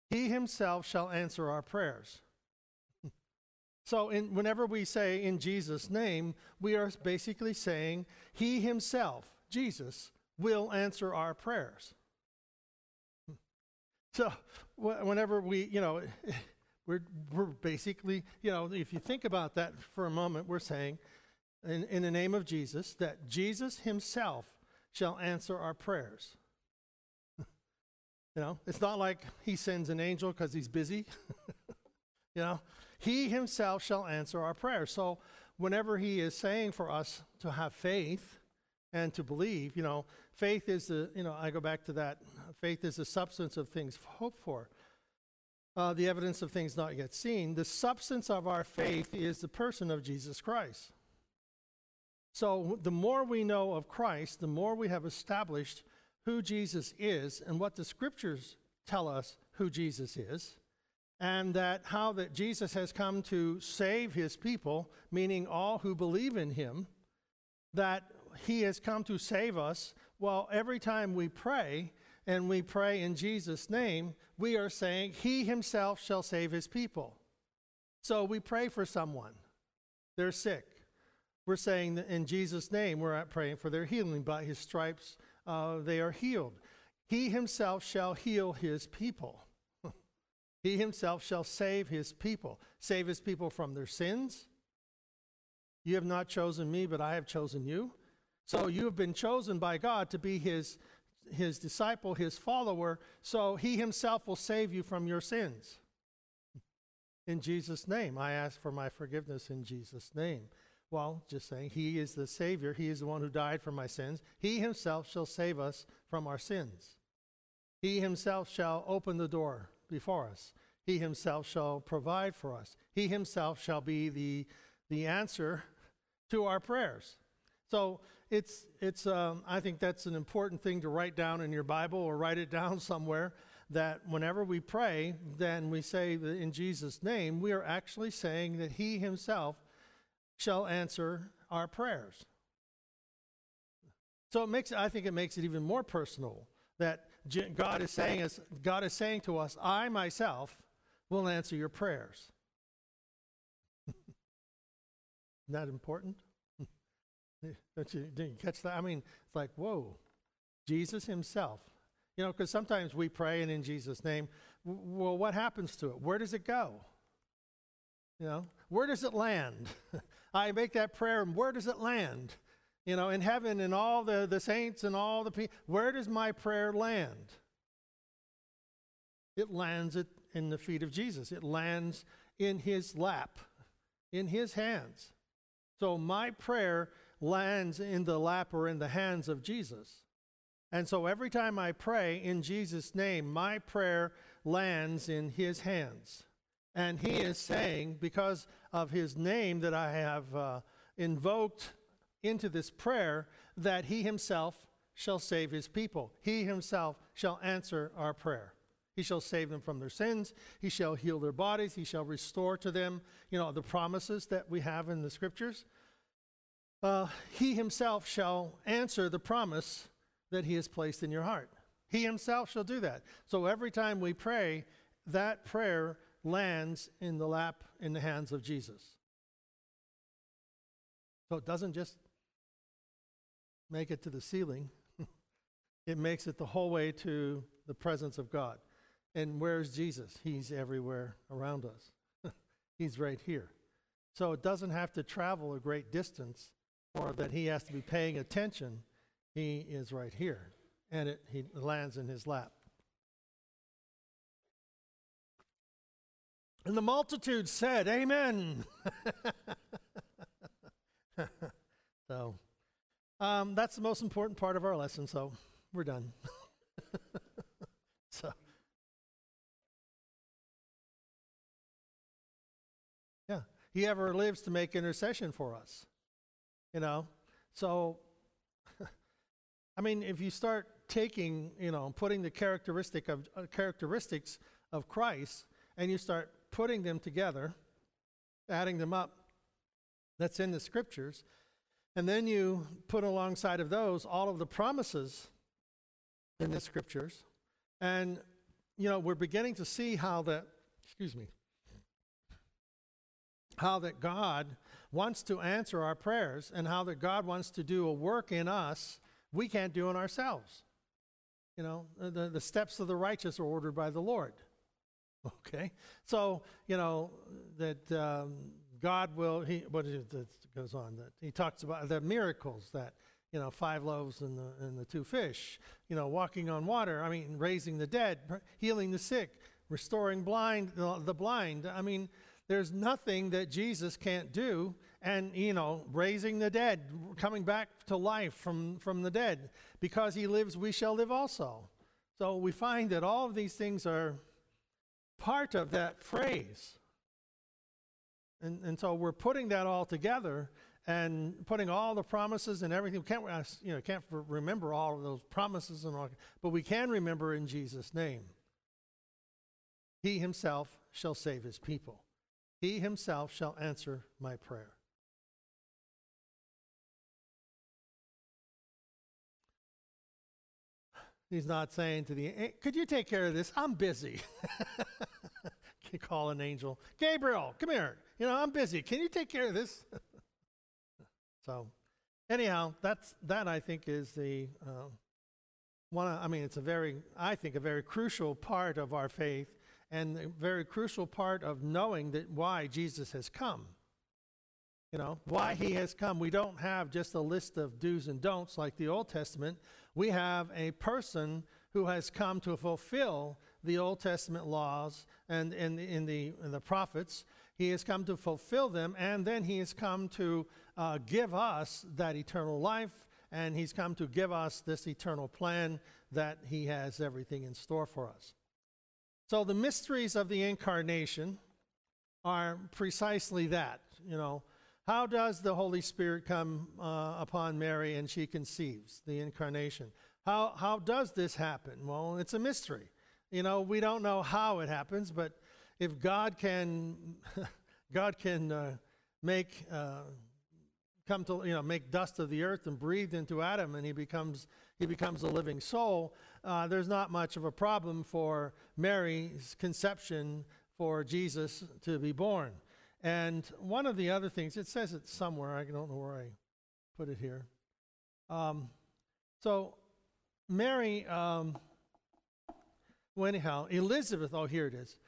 He himself shall answer our prayers. So whenever we say in Jesus' name, we are basically saying he himself, Jesus, will answer our prayers. So whenever we're basically, if you think about that for a moment, we're saying in the name of Jesus that Jesus himself shall answer our prayers. It's not like he sends an angel because he's busy. He himself shall answer our prayers. So whenever he is saying for us to have faith and to believe, faith is I go back to that. Faith is the substance of things hoped for, the evidence of things not yet seen. The substance of our faith is the person of Jesus Christ. So the more we know of Christ, the more we have established who Jesus is and what the scriptures tell us who Jesus is, and how that Jesus has come to save his people, meaning all who believe in him, that he has come to save us. Well, every time we pray, and we pray in Jesus' name, we are saying he himself shall save his people. So we pray for someone. They're sick. We're saying that in Jesus' name, we're praying for their healing. By his stripes, they are healed. He himself shall heal his people. He himself shall save his people from their sins. You have not chosen me, but I have chosen you. So you have been chosen by God to be his disciple, his follower, so he himself will save you from your sins. In Jesus' name, I ask for my forgiveness in Jesus' name. Well, just saying, he is the Savior. He is the one who died for my sins. He himself shall save us from our sins. He himself shall open the door before us. He himself shall provide for us. He himself shall be the answer to our prayers. So it's I think that's an important thing to write down in your Bible or write it down somewhere, that whenever we pray, then we say that in Jesus' name, we are actually saying that he himself shall answer our prayers. So I think it makes it even more personal that God is saying to us, I myself will answer your prayers. Isn't that important? Didn't you catch that? I mean, it's like, whoa, Jesus himself. Because sometimes we pray and in Jesus' name, well, what happens to it? Where does it go? Where does it land? I make that prayer, and where does it land? In heaven and all the saints and all the people. Where does my prayer land? It lands in the feet of Jesus. It lands in his lap, in his hands. So my prayer lands in the lap or in the hands of Jesus. And so every time I pray in Jesus' name, my prayer lands in his hands. And he is saying, because of his name that I have invoked into this prayer, that he himself shall save his people. He himself shall answer our prayer. He shall save them from their sins. He shall heal their bodies. He shall restore to them, the promises that we have in the scriptures. He himself shall answer the promise that he has placed in your heart. He himself shall do that. So every time we pray, that prayer lands in the lap, in the hands of Jesus. So it doesn't just make it to the ceiling. It makes it the whole way to the presence of God. And where's Jesus? He's everywhere around us. He's right here. So it doesn't have to travel a great distance or that he has to be paying attention. He is right here. And he lands in his lap. And the multitude said, Amen. So that's the most important part of our lesson, so we're done. So, yeah, he ever lives to make intercession for us, So, I mean, if you start taking, putting the characteristics of Christ, and you start putting them together, adding them up, that's in the scriptures, and then you put alongside of those all of the promises in the scriptures, and we're beginning to see how that, how that God wants to answer our prayers and how that God wants to do a work in us we can't do in ourselves. The steps of the righteous are ordered by the Lord. Okay? So, that God will, that goes on, that he talks about the miracles that, 5 loaves and the 2 fish, walking on water, raising the dead, healing the sick, restoring the blind. There's nothing that Jesus can't do. And, raising the dead, coming back to life from the dead. Because he lives, we shall live also. So we find that all of these things are part of that phrase. And so we're putting that all together and putting all the promises and everything. We can't remember all of those promises and all, but we can remember in Jesus' name. He himself shall save his people. He himself shall answer my prayer. He's not saying to hey, could you take care of this? I'm busy. You call an angel, Gabriel, come here. I'm busy. Can you take care of this? So, anyhow, that I think is the it's a very crucial part of our faith and a very crucial part of knowing that why Jesus has come. Why he has come. We don't have just a list of do's and don'ts like the Old Testament. We have a person who has come to fulfill the Old Testament laws and in the prophets. He has come to fulfill them, and then he has come to give us that eternal life, and he's come to give us this eternal plan that he has everything in store for us. So the mysteries of the incarnation are precisely that. How does the Holy Spirit come upon Mary and she conceives the incarnation? How does this happen? Well, it's a mystery. We don't know how it happens, but if God can make make dust of the earth and breathe into Adam, and he becomes a living soul, there's not much of a problem for Mary's conception for Jesus to be born. And one of the other things, it says it somewhere, I don't know where I put it here. So Mary, Elizabeth, here it is.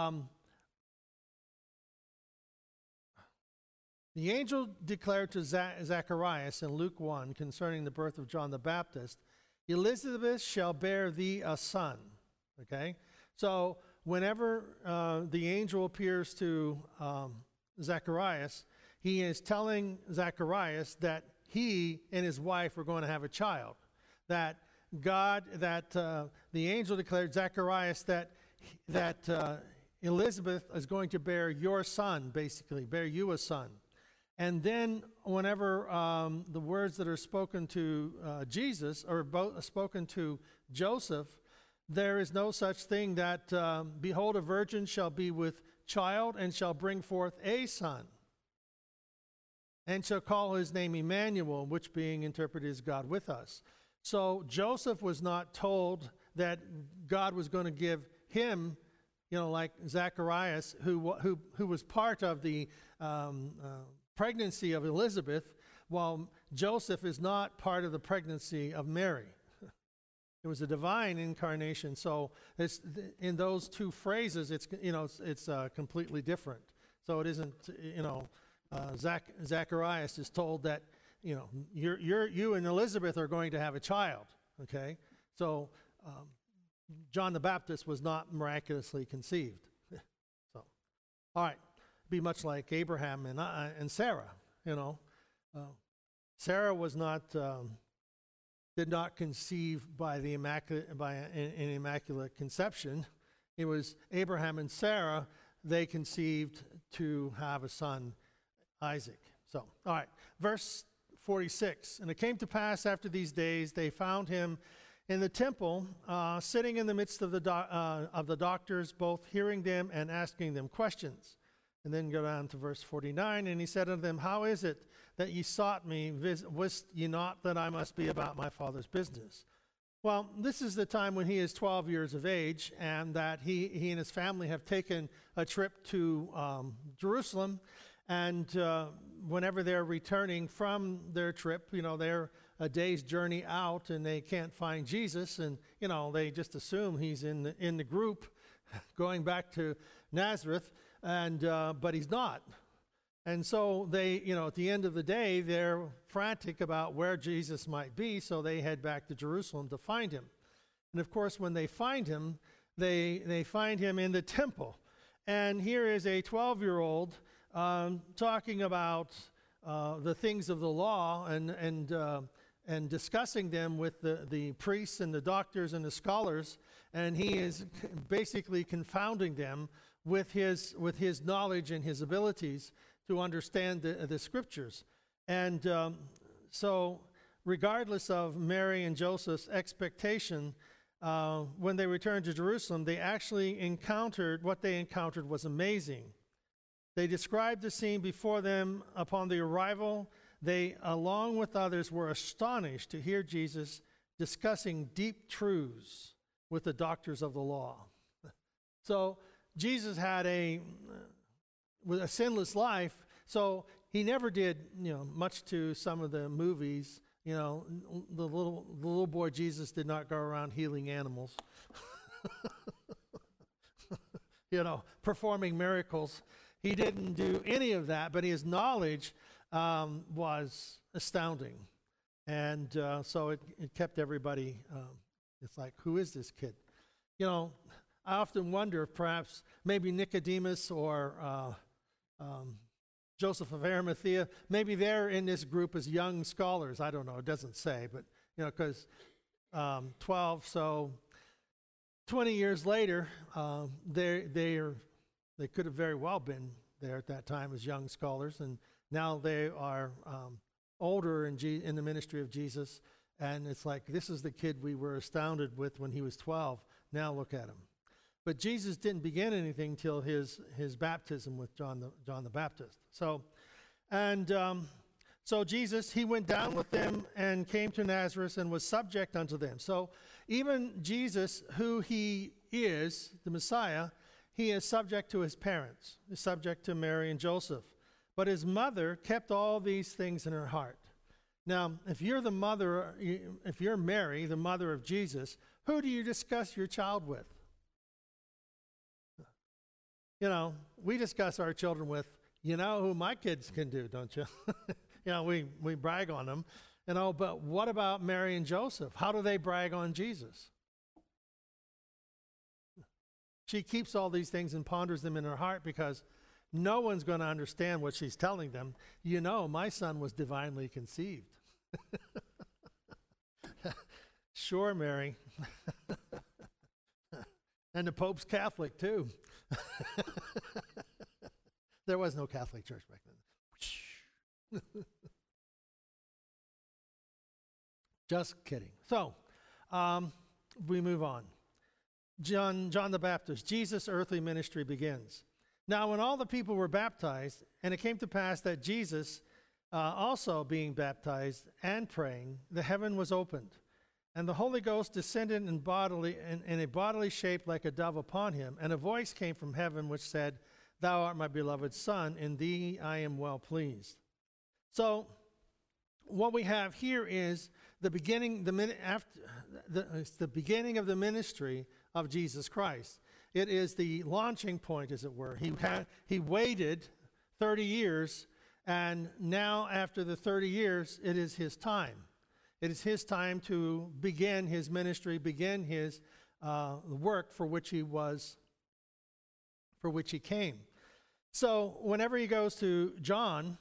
The angel declared to Zacharias in Luke 1 concerning the birth of John the Baptist, Elizabeth shall bear thee a son. Okay? So whenever the angel appears to Zacharias, he is telling Zacharias that he and his wife are going to have a child. That the angel declared Zacharias that Elizabeth is going to bear your son, basically, bear you a son. And then whenever the words that are spoken to Jesus are spoken to Joseph, there is no such thing that, behold, a virgin shall be with child and shall bring forth a son, and shall call his name Emmanuel, which being interpreted is God with us. So Joseph was not told that God was going to give him, like Zacharias, who was part of the pregnancy of Elizabeth, while Joseph is not part of the pregnancy of Mary. It was a divine incarnation. So in those two phrases, it's completely different. So it isn't, Zacharias is told that, you and Elizabeth are going to have a child. Okay, so John the Baptist was not miraculously conceived. So, all right, be much like Abraham and Sarah. Sarah was not. Did not conceive by an immaculate conception. It was Abraham and Sarah, they conceived to have a son, Isaac. So, all right, verse 46. And it came to pass after these days, they found him in the temple, sitting in the midst of the doctors, both hearing them and asking them questions. And then go down to verse 49. And he said unto them, how is it that ye sought me? Wist ye not that I must be about my Father's business? Well, this is the time when he is 12 years of age, and that he and his family have taken a trip to Jerusalem. And whenever they're returning from their trip, they're a day's journey out, and they can't find Jesus, and they just assume he's in the group going back to Nazareth, and but he's not. And so they, at the end of the day, they're frantic about where Jesus might be, so they head back to Jerusalem to find him. And of course, when they find him, they find him in the temple. And here is a 12-year-old talking about the things of the law and discussing them with the priests and the doctors and the scholars, and he is basically confounding them with his knowledge and his abilities to understand the scriptures. And so regardless of Mary and Joseph's expectation, when they returned to Jerusalem, they actually encountered, what they encountered was amazing. They described the scene before them upon the arrival. They, along with others, were astonished to hear Jesus discussing deep truths with the doctors of the law. So Jesus had a sinless life, so he never did, much to some of the movies. The little boy Jesus did not go around healing animals, performing miracles. He didn't do any of that, but his knowledge was astounding. And so it kept everybody, it's like, who is this kid? I often wonder if perhaps maybe Nicodemus or Joseph of Arimathea, maybe they're in this group as young scholars. I don't know, it doesn't say, but, because 12, so 20 years later, they could have very well been there at that time as young scholars, and now they are older in the ministry of Jesus, and it's like, this is the kid we were astounded with when he was 12. Now look at him. But Jesus didn't begin anything till his baptism with John the Baptist. So Jesus, he went down with them and came to Nazareth and was subject unto them. So even Jesus, who he is, the Messiah, he is subject to his parents. He's subject to Mary and Joseph. But his mother kept all these things in her heart. Now, if you're Mary, the mother of Jesus, who do you discuss your child with? We discuss our children with, who my kids can do, don't you? We brag on them. But what about Mary and Joseph? How do they brag on Jesus? She keeps all these things and ponders them in her heart because no one's going to understand what she's telling them. My son was divinely conceived. Sure, Mary. And the Pope's Catholic, too. There was no Catholic church back then. Just kidding. So, we move on. John the Baptist, Jesus' earthly ministry begins. Now, when all the people were baptized, and it came to pass that Jesus also being baptized and praying, the heaven was opened, and the Holy Ghost descended in a bodily shape like a dove upon him, and a voice came from heaven which said, Thou art my beloved Son, in thee I am well pleased. So, what we have here is the beginning of the ministry of Jesus Christ. It is the launching point, as it were. He waited 30 years, and now after the 30 years, it is his time. It is his time to begin his ministry, begin his work for which he came. So whenever he goes to John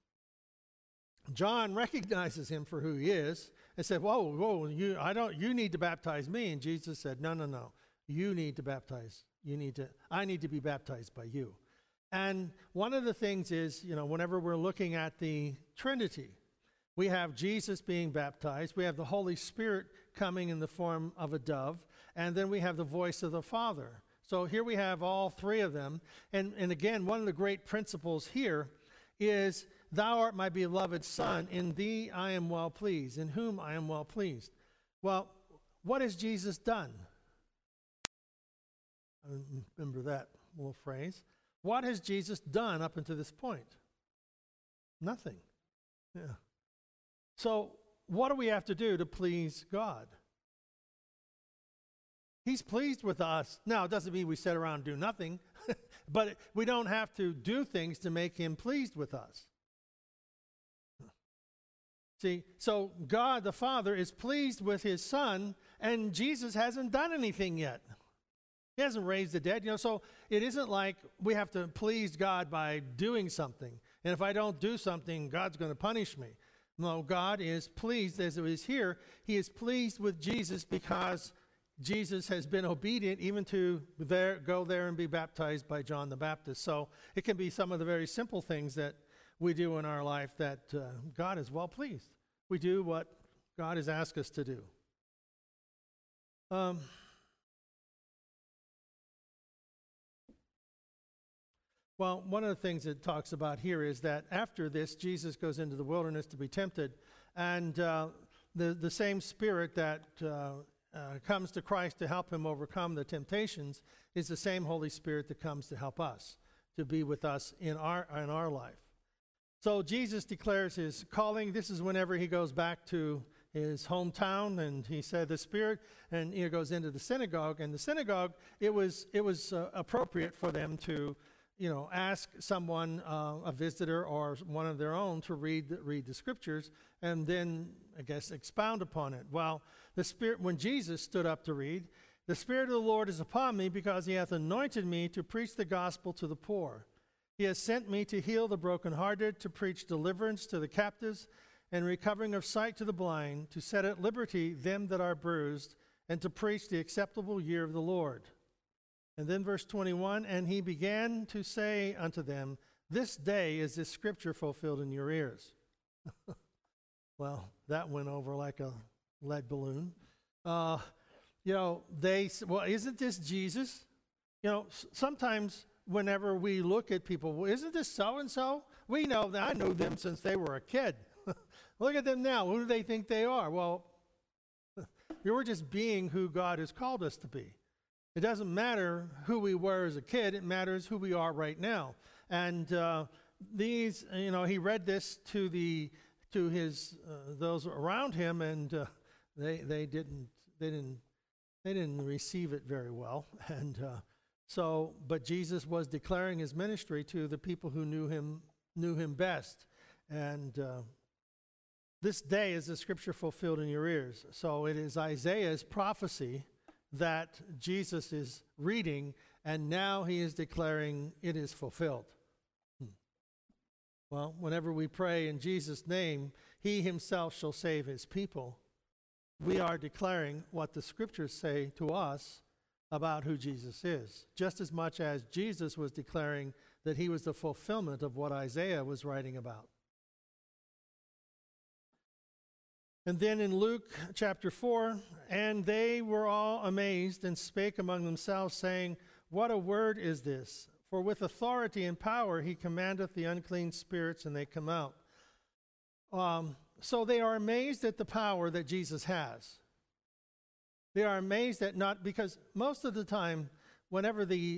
recognizes him for who he is and said, "Whoa, you need to baptize me." And Jesus said, "No. You need to baptize. I need to be baptized by you." And one of the things is, whenever we're looking at the Trinity, we have Jesus being baptized, we have the Holy Spirit coming in the form of a dove, and then we have the voice of the Father. So here we have all three of them. And again, one of the great principles here is, Thou art my beloved Son, in thee I am well pleased, in whom I am well pleased. Well, what has Jesus done? I remember that little phrase. What has Jesus done up until this point? Nothing. Yeah. So what do we have to do to please God? He's pleased with us. Now, it doesn't mean we sit around and do nothing, but we don't have to do things to make him pleased with us. See, so God the Father is pleased with his Son, and Jesus hasn't done anything yet. He hasn't raised the dead. So it isn't like we have to please God by doing something. And if I don't do something, God's going to punish me. No, God is pleased as it is here. He is pleased with Jesus because Jesus has been obedient even to go there and be baptized by John the Baptist. So it can be some of the very simple things that we do in our life that God is well pleased. We do what God has asked us to do. Well, one of the things it talks about here is that after this, Jesus goes into the wilderness to be tempted, and the same Spirit that comes to Christ to help him overcome the temptations is the same Holy Spirit that comes to help us, to be with us in our life. So Jesus declares his calling. This is whenever he goes back to his hometown, and he said the Spirit, and he goes into the synagogue. And the synagogue, it was appropriate for them to ask someone, a visitor or one of their own, to read the scriptures and then, I guess, expound upon it. Well, the Spirit, when Jesus stood up to read, the Spirit of the Lord is upon me because he hath anointed me to preach the gospel to the poor. He has sent me to heal the brokenhearted, to preach deliverance to the captives and recovering of sight to the blind, to set at liberty them that are bruised, and to preach the acceptable year of the Lord. And then verse 21, and he began to say unto them, this day is this scripture fulfilled in your ears. Well, that went over like a lead balloon. Isn't this Jesus? Sometimes whenever we look at people, well, isn't this so-and-so? We know that. I know them since they were a kid. Look at them now. Who do they think they are? Well, we're just being who God has called us to be. It doesn't matter who we were as a kid. It matters who we are right now. And he read this to his those around him, and they didn't receive it very well. And but Jesus was declaring his ministry to the people who knew him best. And this day is the scripture fulfilled in your ears. So it is Isaiah's prophecy that Jesus is reading, and now he is declaring it is fulfilled. Well, whenever we pray in Jesus' name, he himself shall save his people, we are declaring what the scriptures say to us about who Jesus is, just as much as Jesus was declaring that he was the fulfillment of what Isaiah was writing about. And then in Luke chapter 4, and they were all amazed and spake among themselves, saying, what a word is this? For with authority and power he commandeth the unclean spirits, and they come out. So they are amazed at the power that Jesus has. They are amazed at because most of the time, whenever the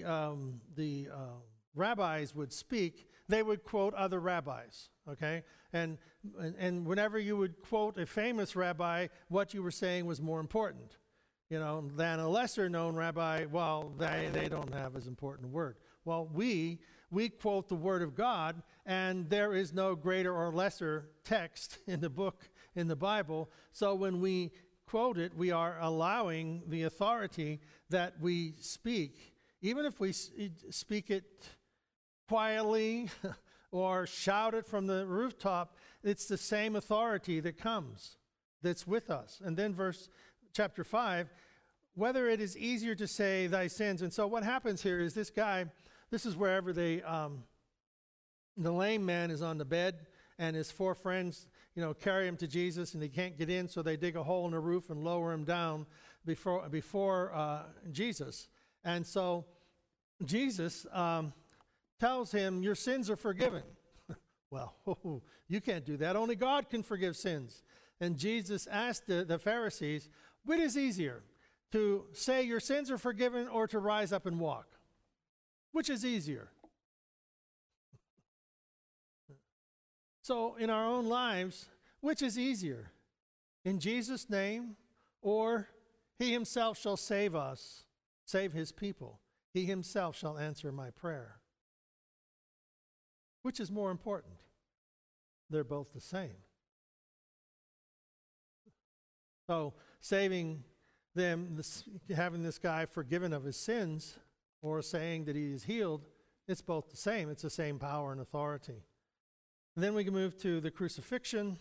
rabbis would speak, they would quote other rabbis, okay? And whenever you would quote a famous rabbi, what you were saying was more important, than a lesser-known rabbi. Well, they don't have as important a word. Well, we quote the Word of God, and there is no greater or lesser text in the book, in the Bible. So when we quote it, we are allowing the authority that we speak, even if we speak it quietly or shout it from the rooftop, it's the same authority that comes, that's with us. And then chapter 5, whether it is easier to say thy sins. And so what happens here is this is wherever the lame man is on the bed, and his four friends, carry him to Jesus, and he can't get in, so they dig a hole in the roof and lower him down before Jesus. And so Jesus tells him, your sins are forgiven. Well, you can't do that. Only God can forgive sins. And Jesus asked the Pharisees, Which is easier, to say your sins are forgiven or to rise up and walk? Which is easier? So in our own lives, which is easier? In Jesus' name, or he himself shall save us, save his people. He himself shall answer my prayer. Which is more important? They're both the same. So saving them, having this guy forgiven of his sins, or saying that he is healed, it's both the same. It's the same power and authority. And then we can move to the crucifixion.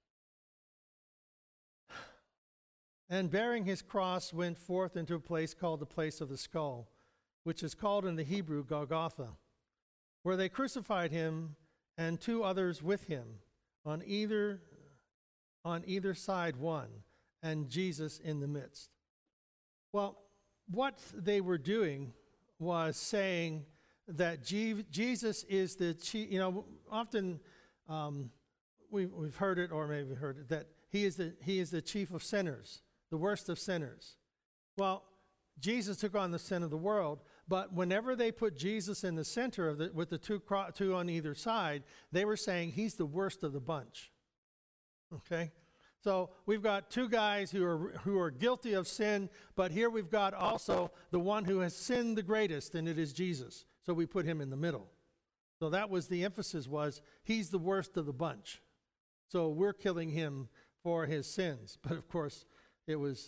And bearing his cross went forth into a place called the place of the skull, which is called in the Hebrew Golgotha, where they crucified him and two others with him, on either side one, and Jesus in the midst. Well, what they were doing was saying that Jesus is the chief. You know, often we've heard it, or maybe heard it, that he is the chief of sinners, the worst of sinners. Well, Jesus took on the sin of the world, but whenever they put Jesus in the center of with the two on either side, they were saying he's the worst of the bunch. Okay? So we've got two guys who are guilty of sin, but here we've got also the one who has sinned the greatest, and it is Jesus. So we put him in the middle. So that was the emphasis, was he's the worst of the bunch. So we're killing him for his sins. But of course, it was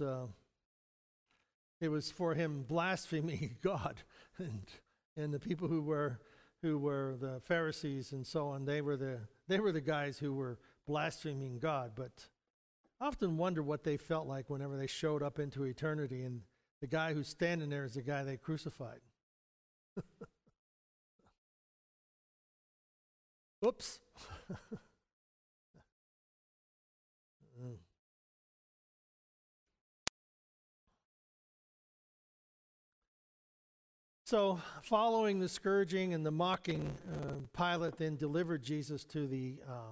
for him blaspheming God, and the people who were the Pharisees and so on. They were the guys who were blaspheming God. But I often wonder what they felt like whenever they showed up into eternity, and the guy who's standing there is the guy they crucified. Oops. So, following the scourging and the mocking, Pilate then delivered Jesus to the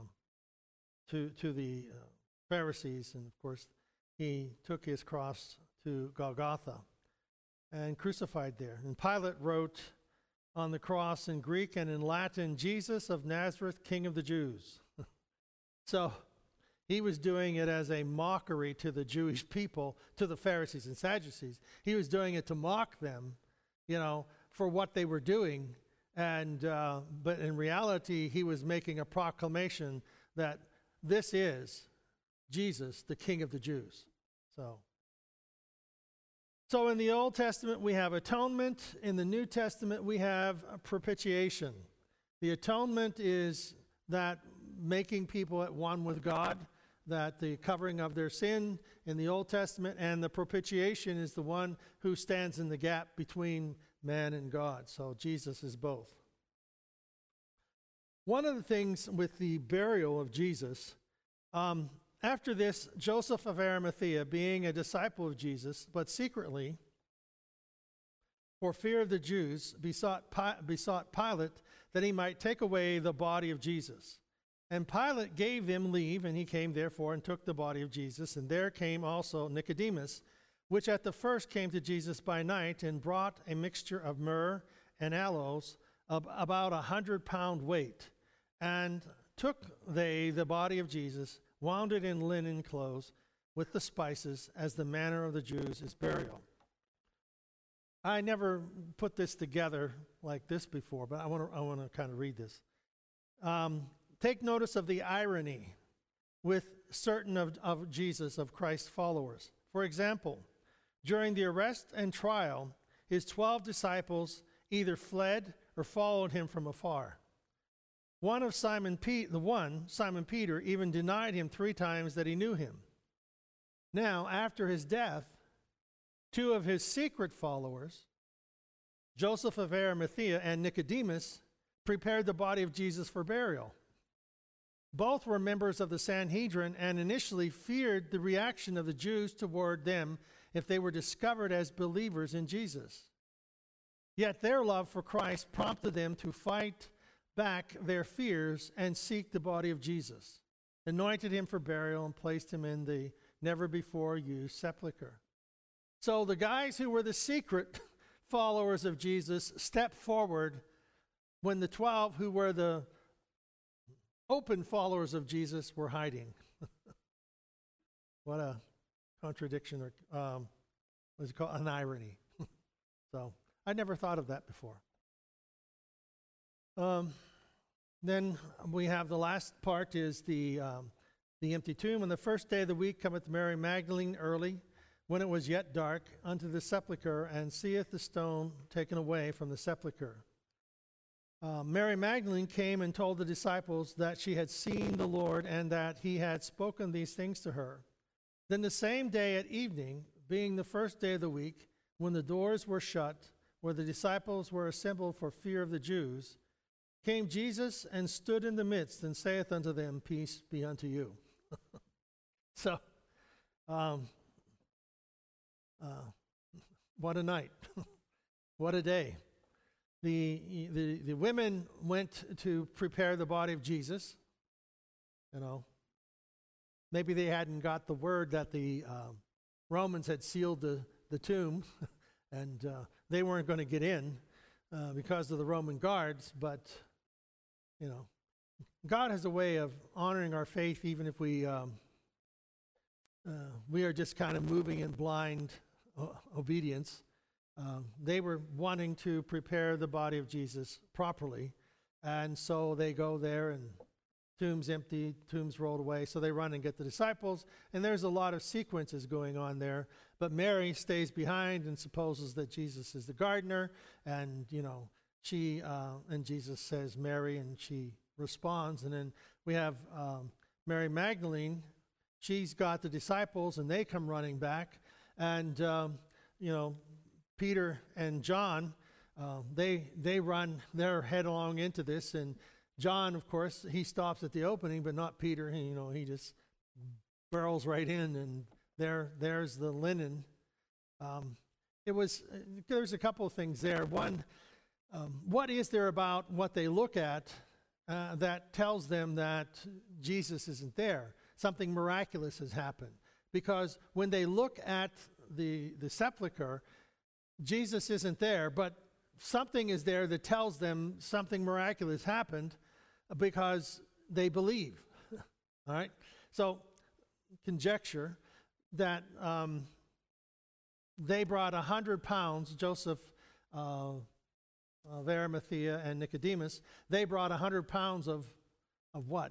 Pharisees, and of course, he took his cross to Golgotha and crucified there. And Pilate wrote on the cross in Greek and in Latin, "Jesus of Nazareth, King of the Jews." So he was doing it as a mockery to the Jewish people, to the Pharisees and Sadducees. He was doing it to mock them, you know, for what they were doing. And but in reality, he was making a proclamation that this is Jesus, the King of the Jews. So in the Old Testament, we have atonement. In the New Testament, we have propitiation. The atonement is that making people at one with God, that the covering of their sin in the Old Testament, and the propitiation is the one who stands in the gap between man and God. So Jesus is both. One of the things with the burial of Jesus, after this, Joseph of Arimathea, being a disciple of Jesus, but secretly, for fear of the Jews, besought Pilate that he might take away the body of Jesus. And Pilate gave them leave, and he came therefore and took the body of Jesus. And there came also Nicodemus, which at the first came to Jesus by night, and brought a mixture of myrrh and aloes of about 100-pound weight. And took they the body of Jesus, wound it in linen clothes with the spices, as the manner of the Jews is burial. I never put this together like this before, but I want to kind of read this. Take notice of the irony with certain of Jesus, of Christ's followers. For example, during the arrest and trial, his 12 disciples either fled or followed him from afar. Simon Peter, even denied him 3 times that he knew him. Now, after his death, 2 of his secret followers, Joseph of Arimathea and Nicodemus, prepared the body of Jesus for burial. Both were members of the Sanhedrin and initially feared the reaction of the Jews toward them if they were discovered as believers in Jesus. Yet their love for Christ prompted them to fight back their fears and seek the body of Jesus, anointed him for burial, and placed him in the never before used sepulcher. So the guys who were the secret followers of Jesus stepped forward when the 12 who were the open followers of Jesus were hiding. What a contradiction, or what's it called? An irony. So I never thought of that before. Then we have the last part is the empty tomb. On the first day of the week cometh Mary Magdalene early, when it was yet dark, unto the sepulchre, and seeth the stone taken away from the sepulchre. Mary Magdalene came and told the disciples that she had seen the Lord, and that he had spoken these things to her. Then the same day at evening, being the first day of the week, when the doors were shut, where the disciples were assembled for fear of the Jews, came Jesus and stood in the midst, and saith unto them, Peace be unto you. So, what a night. What a day. The women went to prepare the body of Jesus. You know, maybe they hadn't got the word that the Romans had sealed the tomb, and they weren't going to get in because of the Roman guards. But, you know, God has a way of honoring our faith, even if we are just kind of moving in blind obedience. They were wanting to prepare the body of Jesus properly, and so they go there, and tomb's empty, tomb's rolled away, so they run and get the disciples, and there's a lot of sequences going on there, but Mary stays behind and supposes that Jesus is the gardener, and, you know, she, and Jesus says, Mary, and she responds, and then we have Mary Magdalene. She's got the disciples, and they come running back, and, you know, Peter and John, they run their headlong into this, and John, of course, he stops at the opening, but not Peter. He just barrels right in, and there's the linen. There's a couple of things there. One, what is there about what they look at that tells them that Jesus isn't there? Something miraculous has happened. Because when they look at the sepulcher, Jesus isn't there, but something is there that tells them something miraculous happened because they believe. All right? So, conjecture that they brought 100 pounds, Joseph of Arimathea and Nicodemus, they brought 100 pounds of what?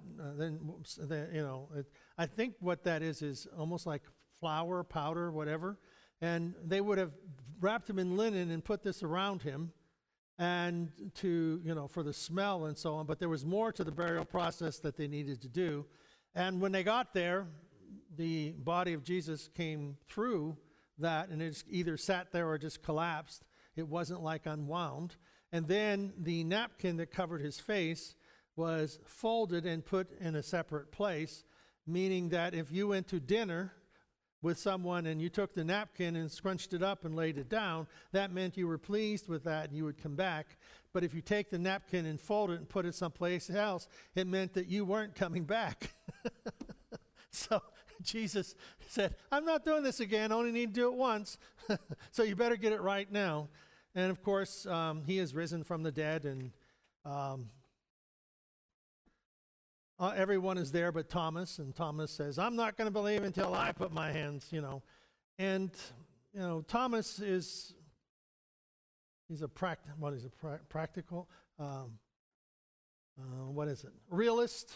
I think what that is almost like flour, powder, whatever. And they would have wrapped him in linen and put this around him, and for the smell and so on. But there was more to the burial process that they needed to do. And when they got there, the body of Jesus came through that, and it either sat there or just collapsed. It wasn't like unwound. And then the napkin that covered his face was folded and put in a separate place, meaning that if you went to dinner with someone and you took the napkin and scrunched it up and laid it down, that meant you were pleased with that and you would come back. But if you take the napkin and fold it and put it someplace else, it meant that you weren't coming back. So Jesus said, I'm not doing this again, I only need to do it once. So you better get it right now. And of course, he is risen from the dead, and everyone is there but Thomas, and Thomas says, I'm not going to believe until I put my hands, And, Thomas he's a practical, realist.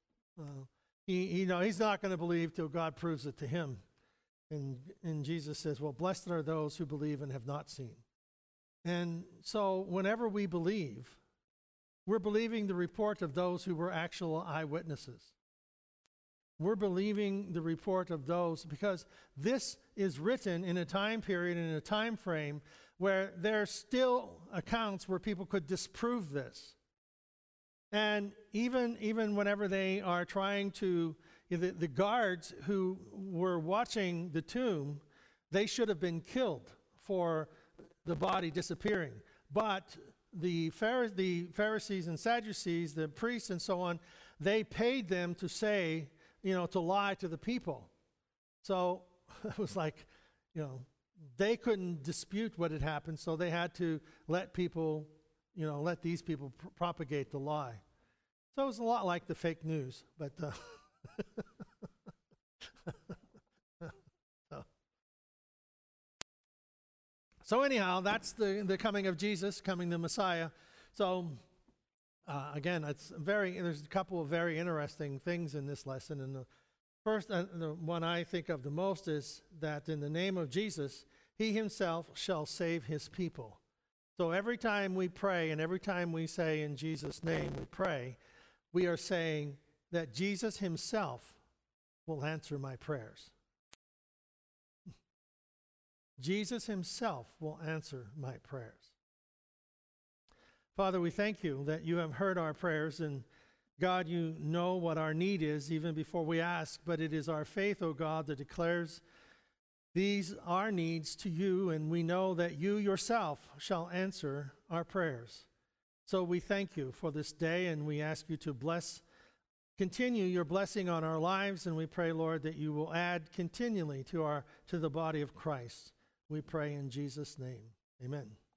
He's not going to believe till God proves it to him. And Jesus says, well, blessed are those who believe and have not seen. And so whenever we believe, we're believing the report of those who were actual eyewitnesses. We're believing the report of those because this is written in a time period, in a time frame, where there's still accounts where people could disprove this. And even whenever they are trying to, the guards who were watching the tomb, they should have been killed for the body disappearing. But the Pharisees and Sadducees, the priests and so on, they paid them to say, to lie to the people. So it was like, they couldn't dispute what had happened, so they had to let people, let these people propagate the lie. So it was a lot like the fake news, but so anyhow, that's the coming of Jesus, coming the Messiah. So again, there's a couple of very interesting things in this lesson. And the first, the one I think of the most is that in the name of Jesus, he himself shall save his people. So every time we pray and every time we say in Jesus' name we pray, we are saying that Jesus himself will answer my prayers. Jesus himself will answer my prayers. Father, we thank you that you have heard our prayers, and God, you know what our need is even before we ask, but it is our faith, O God, that declares these our needs to you, and we know that you yourself shall answer our prayers. So we thank you for this day, and we ask you to continue your blessing on our lives, and we pray, Lord, that you will add continually to the body of Christ. We pray in Jesus' name. Amen.